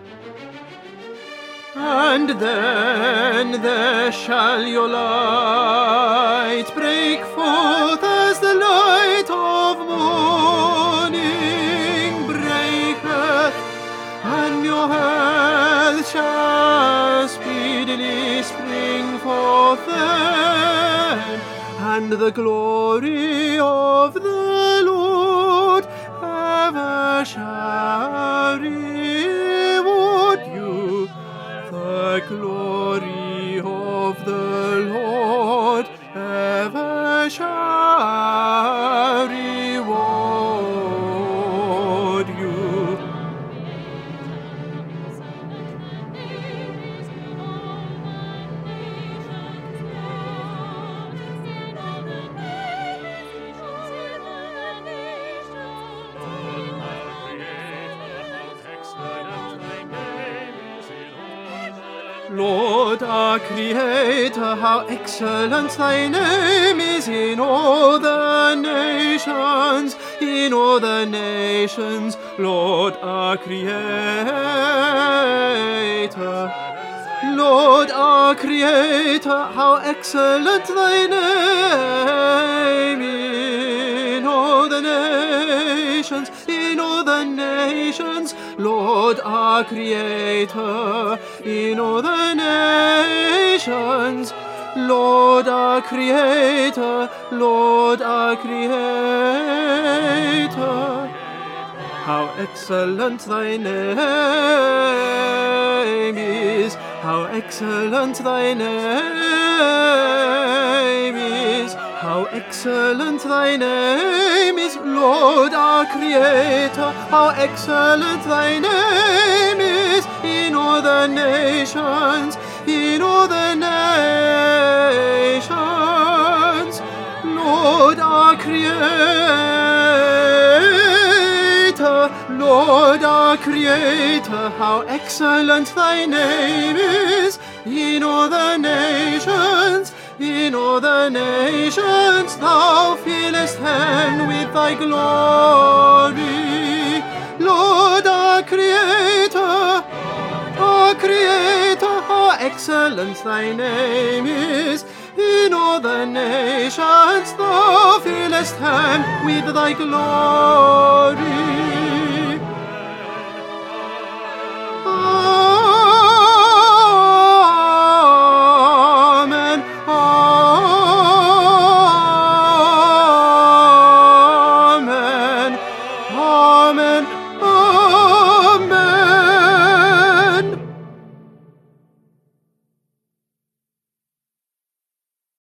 And then there shall your light break forth as the light of morning breaketh, and your health shall speedily spring forth then, and the glory of the Lord ever shall reward you. The glory of the Lord ever shall reward you. Lord our Creator, how excellent thy name is in all the nations, in all the nations. Lord our Creator, Lord our Creator, how excellent thy name in all the nations, in all the nations. Lord our Creator, in all the nations. Lord our Creator, Lord our Creator, how excellent thy name is, how excellent thy name is, how excellent thy name is, Lord our Creator, how excellent thy name is in all the nations, in all the nations. Lord our Creator, Lord our Creator, how excellent thy name is in all the nations, in all the nations. Thou fillest heaven with thy glory. Lord our Creator, how excellent thy name is in all the nations. Thou fillest heaven with thy glory.